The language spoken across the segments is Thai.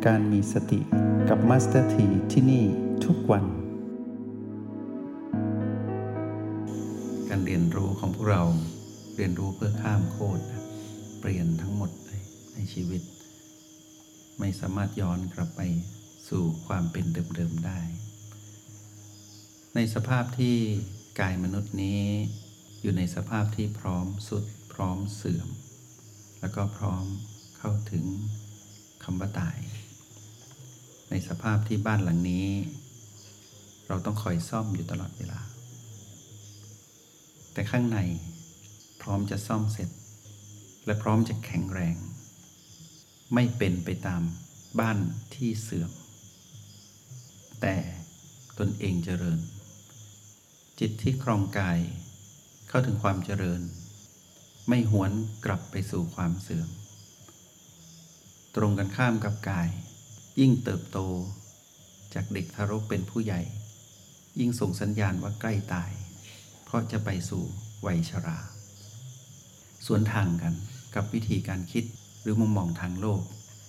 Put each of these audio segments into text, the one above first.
การมีสติกับมาสเตอร์ทีที่นี่ทุกวันการเรียนรู้ของพวกเราเรียนรู้เพื่อข้ามโคตรเปลี่ยนทั้งหมดในชีวิตไม่สามารถย้อนกลับไปสู่ความเป็นเดิมๆได้ในสภาพที่กายมนุษย์นี้อยู่ในสภาพที่พร้อมสุดพร้อมเสื่อมแล้วก็พร้อมเข้าถึงคำว่าตายในสภาพที่บ้านหลังนี้เราต้องคอยซ่อมอยู่ตลอดเวลาแต่ข้างในพร้อมจะซ่อมเสร็จและพร้อมจะแข็งแรงไม่เป็นไปตามบ้านที่เสื่อมแต่ตนเองเจริญจิตที่ครองกายเข้าถึงความเจริญไม่หวนกลับไปสู่ความเสื่อมตรงกันข้ามกับกายยิ่งเติบโตจากเด็กทารกเป็นผู้ใหญ่ยิ่งส่งสัญญาณว่าใกล้ตายเพราะจะไปสู่วัยชราสวนทางกันกับวิธีการคิดหรือมุมมองทางโลก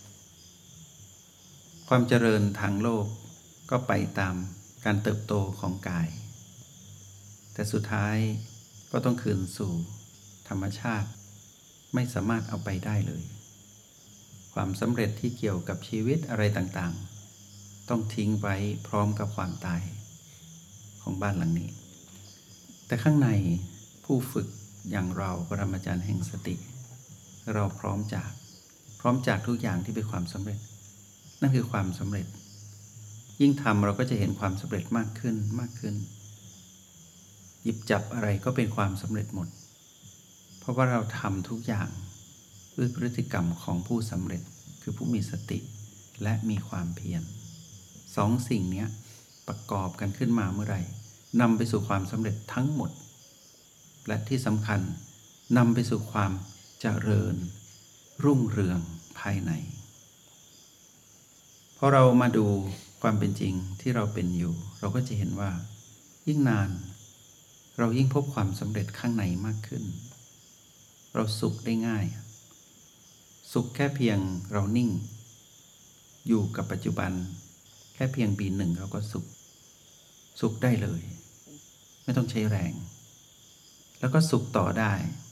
ความเจริญทางโลกก็ไปตามการเติบโตของกายแต่สุดท้ายก็ต้องคืนสู่ธรรมชาติไม่สามารถเอาไปได้เลยความสำเร็จที่เกี่ยวกับชีวิตอะไรต่างๆต้องทิ้งไว้พร้อมกับความตายของบ้านหลังนี้แต่ข้างในผู้ฝึกอย่างเราปรมาจารย์แห่งสติเราพร้อมจากทุกอย่างที่เป็นความสำเร็จนั่นคือความสำเร็จยิ่งทำเราก็จะเห็นความสำเร็จมากขึ้นหยิบจับอะไรก็เป็นความสำเร็จหมดเพราะว่าเราทำทุกอย่างด้วยพฤติกรรมของผู้สำเร็จคือผู้มีสติและมีความเพียรสองสิ่งนี้ประกอบกันขึ้นมาเมื่อไหร่นำไปสู่ความสำเร็จทั้งหมดและที่สำคัญนำไปสู่ความเจริญรุ่งเรืองภายในพอเรามาดูความเป็นจริงที่เราเป็นอยู่เราก็จะเห็นว่ายิ่งนานเรายิ่งพบความสำเร็จข้างในมากขึ้นเราสุขได้ง่ายสุขแค่เพียงเรานิ่งอยู่กับปัจจุบันแค่เพียงปีหนึ่งเราก็สุขได้เลยไม่ต้องใช้แรงแล้วก็สุขต่อได้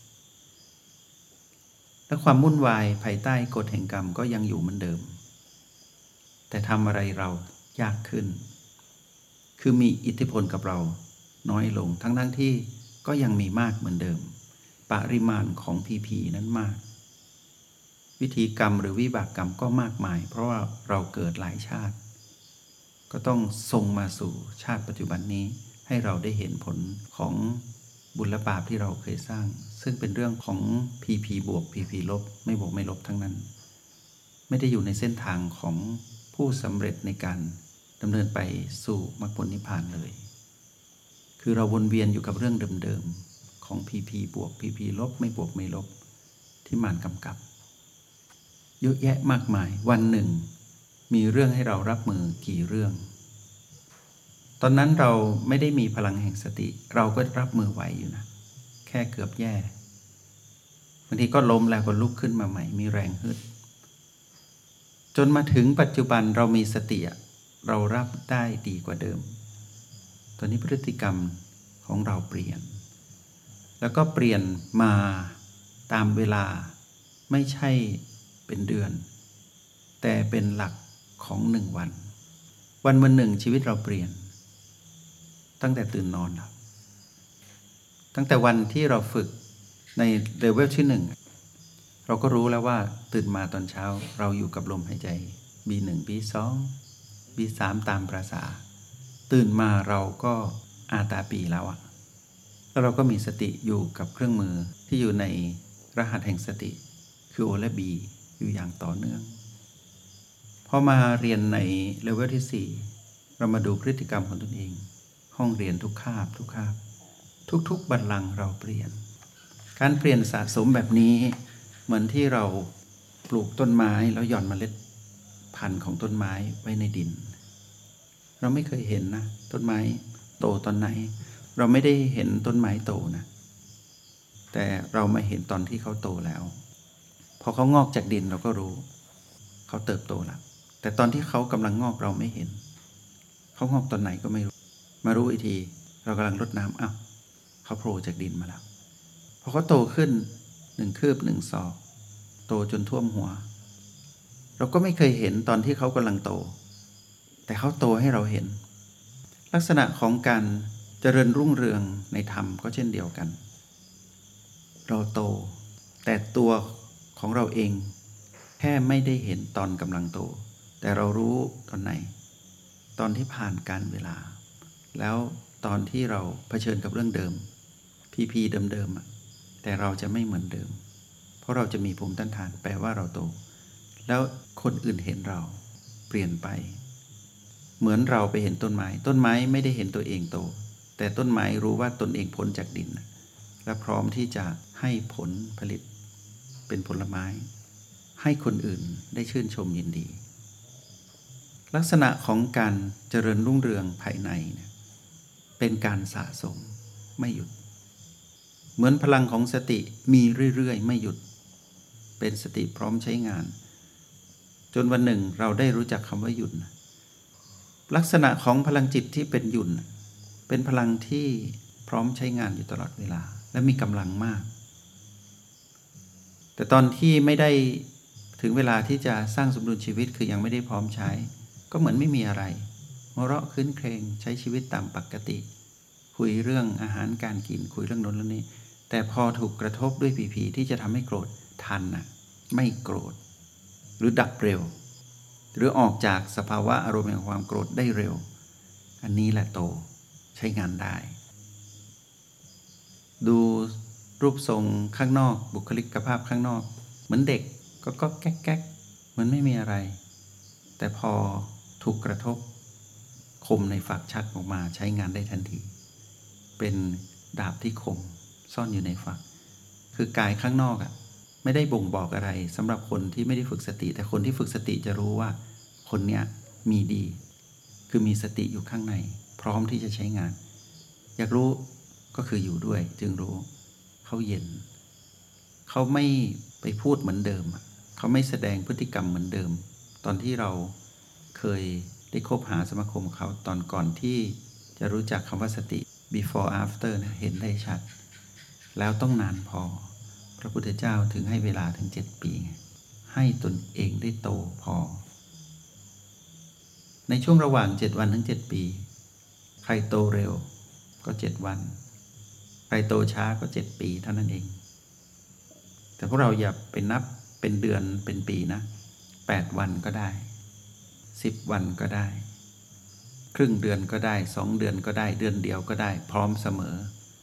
และความวุ่นวายภายใต้กฎแห่งกรรมก็ยังอยู่เหมือนเดิมแต่ทำอะไรเรายากขึ้นคือมีอิทธิพลกับเราน้อยลงทั้งที่ก็ยังมีมากเหมือนเดิมปริมาณของพีนั้นมากวิธีกรรมหรือวิบากกรรมก็มากมายเพราะว่าเราเกิดหลายชาติก็ต้องส่งมาสู่ชาติปัจจุบันนี้ให้เราได้เห็นผลของบุญและบาปที่เราเคยสร้างซึ่งเป็นเรื่องของพีบวกพีลบไม่บวกไม่ลบทั้งนั้นไม่ได้อยู่ในเส้นทางของผู้สำเร็จในการดำเนินไปสู่มรรคผลนิพพานเลยคือเราวนเวียนอยู่กับเรื่องเดิมๆของพีบวกพีลบไม่บวกไม่ลบที่มารกำกับเยอะแยะมากมายวันหนึ่งมีเรื่องให้เรารับมือกี่เรื่องตอนนั้นเราไม่ได้มีพลังแห่งสติเราก็รับมือไหวอยู่นะแค่เกือบแย่บางทีก็ล้มแล้วก็ลุกขึ้นมาใหม่มีแรงฮึดจนมาถึงปัจจุบันเรามีสติเรารับได้ดีกว่าเดิมตอนนี้พฤติกรรมของเราเปลี่ยนแล้วก็เปลี่ยนมาตามเวลาไม่ใช่เป็นเดือนแต่เป็นหลักของ1 วันหนึ่งชีวิตเราเปลี่ยนตั้งแต่ตื่นนอนแล้วตั้งแต่วันที่เราฝึกในเลเวลที่1เราก็รู้แล้วว่าตื่นมาตอนเช้าเราอยู่กับลมหายใจ B1 B2 B3 ตามประสาตื่นมาเราก็อาตาปีแล้วแล้วเราก็มีสติอยู่กับเครื่องมือที่อยู่ในรหัสแห่งสติคือ O และ B อยู่อย่างต่อเนื่องพอมาเรียนในเลเวลที่4เรามาดูพฤติกรรมของตนเองห้องเรียนทุกคาบทุกบัลลังก์เราเปลี่ยนการเปลี่ยนสะสมแบบนี้เหมือนที่เราปลูกต้นไม้แล้วหย่อนเมล็ดพันธุ์ของต้นไม้ไว้ในดินเราไม่เคยเห็นนะต้นไม้โตตอนไหนเราไม่ได้เห็นต้นไม้โตนะแต่เรามาเห็นตอนที่เขาโตแล้วพอเขางอกจากดินเราก็รู้เขาเติบโตแล้วแต่ตอนที่เขากำลังงอกเราไม่เห็นเขางอกตอนไหนก็ไม่รู้มารู้อีกทีเรากำลังรดน้ำอ้าวเขาโผล่จากดินมาแล้วพอเขาโตขึ้น1 คืบ 1 ศอกโตจนท่วมหัวเราก็ไม่เคยเห็นตอนที่เขากำลังโตแต่เขาโตให้เราเห็นลักษณะของการเจริญรุ่งเรืองในธรรมก็เช่นเดียวกันเราโตแต่ตัวของเราเองแค่ไม่ได้เห็นตอนกำลังโตแต่เรารู้ตอนไหนตอนที่ผ่านการเวลาแล้วตอนที่เราเผชิญกับเรื่องเดิมพีเดิมๆแต่เราจะไม่เหมือนเดิมเพราะเราจะมีภูมิต้านทานแปลว่าเราโตแล้วคนอื่นเห็นเราเปลี่ยนไปเหมือนเราไปเห็นต้นไม้ไม่ได้เห็นตัวเองโตแต่ต้นไม้รู้ว่าตนเองพ้นจากดินและพร้อมที่จะให้ผลผลิตเป็นผลไม้ให้คนอื่นได้ชื่นชมยินดีลักษณะของการเจริญรุ่งเรืองภายในเป็นการสะสมไม่หยุดเหมือนพลังของสติมีเรื่อยๆไม่หยุดเป็นสติพร้อมใช้งานจนวันหนึ่งเราได้รู้จักคำว่าหยุดลักษณะของพลังจิตที่เป็นหยุดเป็นพลังที่พร้อมใช้งานอยู่ตลอดเวลาและมีกำลังมากแต่ตอนที่ไม่ได้ถึงเวลาที่จะสร้างสมดุลชีวิตคือยังไม่ได้พร้อมใช้ก็เหมือนไม่มีอะไรหัวเราะคืนเครงใช้ชีวิตตามปกติคุยเรื่องอาหารการกินคุยเรื่องโน้นเรื่องนี้แต่พอถูกกระทบด้วยผีที่จะทำให้โกรธทันไม่โกรธหรือดับเร็วหรือออกจากสภาวะอารมณ์แห่งความโกรธได้เร็วอันนี้แหละโตใช้งานได้ดูรูปทรงข้างนอกบุคลิกภาพข้างนอกเหมือนเด็กก็แก๊กเหมือนไม่มีอะไรแต่พอถูกกระทบคมในฝักชักออกมาใช้งานได้ทันทีเป็นดาบที่คมซ่อนอยู่ในฝักคือกายข้างนอกไม่ได้บ่งบอกอะไรสำหรับคนที่ไม่ได้ฝึกสติแต่คนที่ฝึกสติจะรู้ว่าคนเนี้ยมีดีคือมีสติอยู่ข้างในพร้อมที่จะใช้งานอยากรู้ก็คืออยู่ด้วยจึงรู้เขาเย็นเขาไม่ไปพูดเหมือนเดิมเขาไม่แสดงพฤติกรรมเหมือนเดิมตอนที่เราเคยได้คบหาสมาคมเขาตอนก่อนที่จะรู้จักคำว่าสติ before after เห็นได้ชัดแล้วต้องนานพอพระพุทธเจ้าถึงให้เวลาถึง7 ปีให้ตนเองได้โตพอในช่วงระหว่าง7 วันถึง7 ปีใครโตเร็วก็7 วันใครโตช้าก็7 ปีเท่านั้นเองแต่พวกเราอย่าไปนับเป็นเดือนเป็นปีนะ8 วันก็ได้10 วันก็ได้ครึ่งเดือนก็ได้2 เดือนก็ได้เดือนเดียวก็ได้พร้อมเสมอ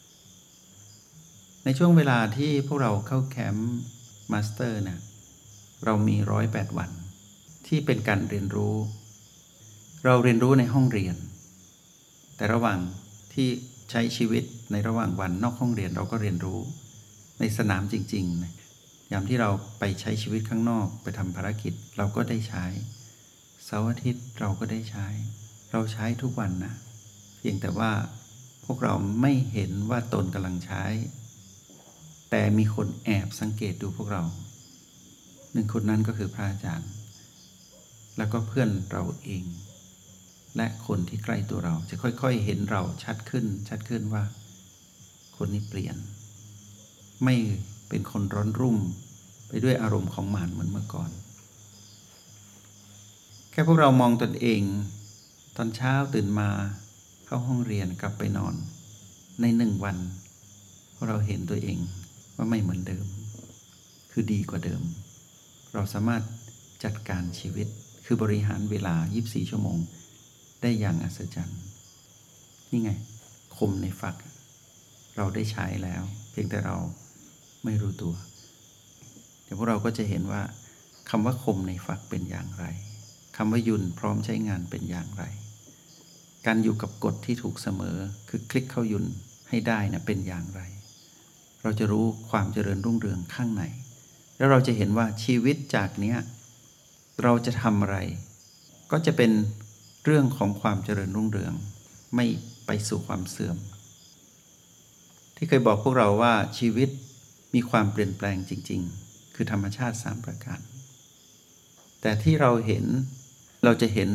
ในช่วงเวลาที่พวกเราเข้าแคมป์มาสเตอร์เรามี108 วันที่เป็นการเรียนรู้เราเรียนรู้ในห้องเรียนแต่ระหว่างที่ใช้ชีวิตในระหว่างวันนอกห้องเรียนเราก็เรียนรู้ในสนามจริงๆยามที่เราไปใช้ชีวิตข้างนอกไปทำภารกิจเราก็ได้ใช้เสาร์อาทิตย์เราก็ได้ใช้เราใช้ทุกวันนะเพียงแต่ว่าพวกเราไม่เห็นว่าตนกำลังใช้แต่มีคนแอบสังเกตดูพวกเรา1 คนนั้นก็คือพระอาจารย์แล้วก็เพื่อนเราเองและคนที่ใกล้ตัวเราจะค่อยๆเห็นเราชัดขึ้นว่าคนนี้เปลี่ยนไม่เป็นคนร้อนรุ่มไปด้วยอารมณ์ของมารเหมือนเมื่อก่อนแค่พวกเรามองตนเองตอนเช้าตื่นมาเข้าห้องเรียนกลับไปนอนใน1 วันพวกเราเห็นตัวเองว่าไม่เหมือนเดิมคือดีกว่าเดิมเราสามารถจัดการชีวิตคือบริหารเวลา24 ชั่วโมงได้อย่างอัศจรรย์นี่ไงคมในฝักเราได้ใช้แล้วเพียงแต่เราไม่รู้ตัวเดี๋ยวพวกเราก็จะเห็นว่าคำว่าคมในฝักเป็นอย่างไรคำว่ายุนพร้อมใช้งานเป็นอย่างไรการอยู่กับกฎที่ถูกเสมอคือคลิกเข้ายุนให้ได้เป็นอย่างไรเราจะรู้ความเจริญรุ่งเรืองข้างในแล้วเราจะเห็นว่าชีวิตจากนี้เราจะทำอะไรก็จะเป็นเรื่องของความเจริญรุ่งเรืองไม่ไปสู่ความเสื่อมที่เคยบอกพวกเราว่าชีวิตมีความเปลี่ยนแปลงจริงๆคือธรรมชาติ3 ประการแต่ที่เราเห็นเราจะเห็น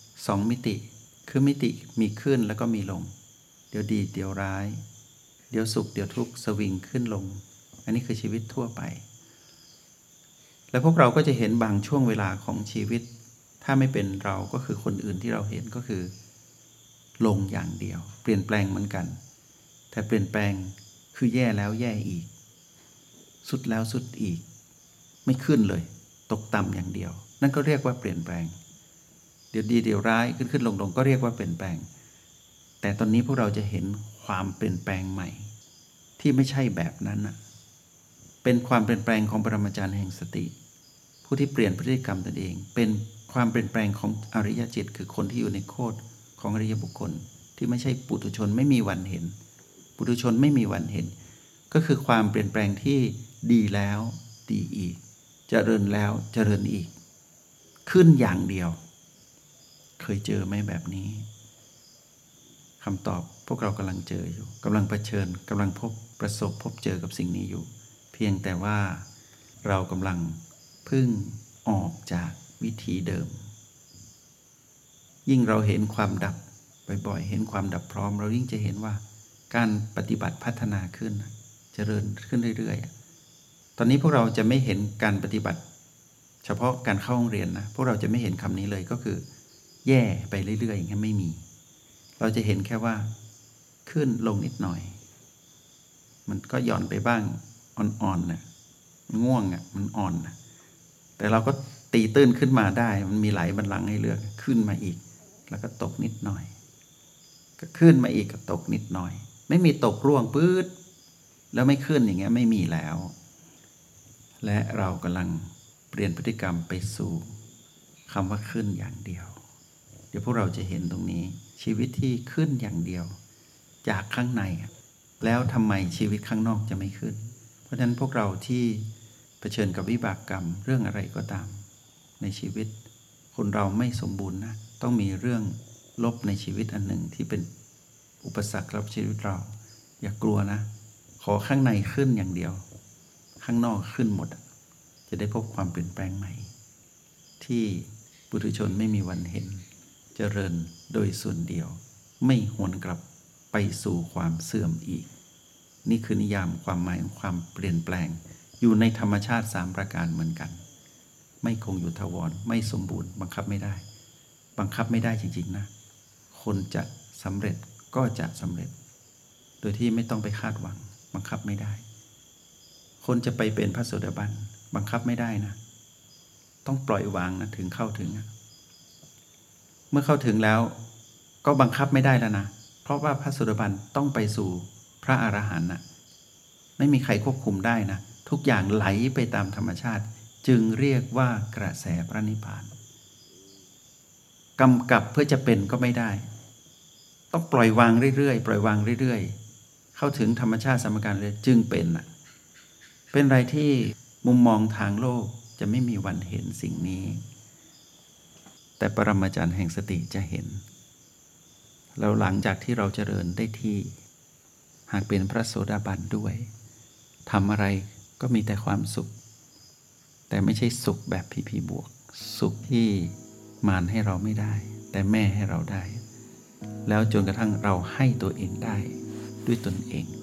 2มิติคือมิติมีขึ้นแล้วก็มีลงเดี๋ยวดีเดี๋ยวร้ายเดี๋ยวสุขเดี๋ยวทุกข์สวิงขึ้นลงอันนี้คือชีวิตทั่วไปแล้วพวกเราก็จะเห็นบางช่วงเวลาของชีวิตถ้าไม่เป็นเราก็คือคนอื่นที่เราเห็นก็คือลงอย่างเดียวเปลี่ยนแปลงเหมือนกันแต่เปลี่ยนแปลงคือแย่แล้วแย่อีกสุดแล้วสุดอีกไม่ขึ้นเลยตกต่ำอย่างเดียวนั่นก็เรียกว่าเปลี่ยนแปลงเดี๋ยวดีเดี๋ยวร้ายขึ้นลงก็เรียกว่าเปลี่ยนแปลงแต่ตอนนี้พวกเราจะเห็นความเปลี่ยนแปลงใหม่ที่ไม่ใช่แบบนั้นนะเป็นความเปลี่ยนแปลงของปรมาจารย์แห่งสติผู้ที่เปลี่ยนพฤติกรรมตนเองเป็นความเปลี่ยนแปลงของอริยจิตคือคนที่อยู่ในโคตรของอริยบุคคลที่ไม่ใช่ปุถุชนไม่มีวันเห็นปุถุชนไม่มีวันเห็นก็คือความเปลี่ยนแปลงที่ดีแล้วดีอีกเจริญแล้วเจริญอีกขึ้นอย่างเดียวเคยเจอไหมแบบนี้คำตอบพวกเรากำลังเจออยู่กำลังเผชิญกำลังประสบพบเจอกับสิ่งนี้อยู่เพียงแต่ว่าเรากำลังพึ่งออกจากวิธีเดิมยิ่งเราเห็นความดับบ่อยๆเห็นความดับพร้อมเรายิ่งจะเห็นว่าการปฏิบัติพัฒนาขึ้นเจริญขึ้นเรื่อยๆตอนนี้พวกเราจะไม่เห็นการปฏิบัติเฉพาะการเข้าห้องเรียนนะพวกเราจะไม่เห็นคำนี้เลยก็คือแย่ไปเรื่อยๆอย่างนี้ไม่มีเราจะเห็นแค่ว่าขึ้นลงนิดหน่อยมันก็หย่อนไปบ้างอ่อนๆนะง่วงมันอ่อนนะแต่เราก็ตีตื้นขึ้นมาได้มันมีหลายบัลลังก์ให้เลือกขึ้นมาอีกแล้วก็ตกนิดหน่อยก็ขึ้นมาอีกก็ตกนิดหน่อยไม่มีตกร่วงปื๊ดแล้วไม่ขึ้นอย่างเงี้ยไม่มีแล้วและเรากำลังเปลี่ยนพฤติกรรมไปสู่คำว่าขึ้นอย่างเดียวเดี๋ยวพวกเราจะเห็นตรงนี้ชีวิตที่ขึ้นอย่างเดียวจากข้างในแล้วทำไมชีวิตข้างนอกจะไม่ขึ้นเพราะฉะนั้นพวกเราที่เผชิญกับวิบากกรรมเรื่องอะไรก็ตามในชีวิตคนเราไม่สมบูรณ์นะต้องมีเรื่องลบในชีวิตอันหนึ่งที่เป็นอุปสรรคกับชีวิตเราอย่ากลัวนะขอข้างในขึ้นอย่างเดียวข้างนอกขึ้นหมดจะได้พบความเปลี่ยนแปลงใหม่ที่ปุถุชนไม่มีวันเห็นเจริญโดยส่วนเดียวไม่หวนกลับไปสู่ความเสื่อมอีกนี่คือนิยามความหมายของความเปลี่ยนแปลงอยู่ในธรรมชาติ3ประการเหมือนกันไม่คงอยู่ถาวรไม่สมบูรณ์บังคับไม่ได้จริงๆนะคนจะสำเร็จก็จะสำเร็จโดยที่ไม่ต้องไปคาดหวังบังคับไม่ได้คนจะไปเป็นพระโสดาบันบังคับไม่ได้นะต้องปล่อยวางนะถึงเข้าถึงเมื่อเข้าถึงแล้วก็บังคับไม่ได้แล้วนะเพราะว่าพระโสดาบันต้องไปสู่พระอรหันต์นะไม่มีใครควบคุมได้นะทุกอย่างไหลไปตามธรรมชาติจึงเรียกว่ากระแสพระนิพพานกำกับเพื่อจะเป็นก็ไม่ได้ต้องปล่อยวางเรื่อยๆเข้าถึงธรรมชาติสมการเลยจึงเป็นอะไรที่มุมมองทางโลกจะไม่มีวันเห็นสิ่งนี้แต่ปรมาจารย์แห่งสติจะเห็นแล้วหลังจากที่เราเจริญได้ที่หากเป็นพระโสดาบันด้วยทำอะไรก็มีแต่ความสุขแต่ไม่ใช่สุขแบบพีบวกสุขที่มารให้เราไม่ได้แต่แม่ให้เราได้แล้วจนกระทั่งเราให้ตัวเองได้ด้วยตนเอง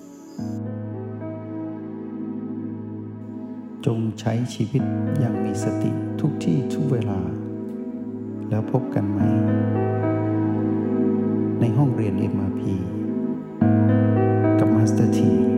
จงใช้ชีวิตอย่างมีสติทุกที่ทุกเวลาแล้วพบกันไหมในห้องเรียน MRP กับมาสเตอร์ที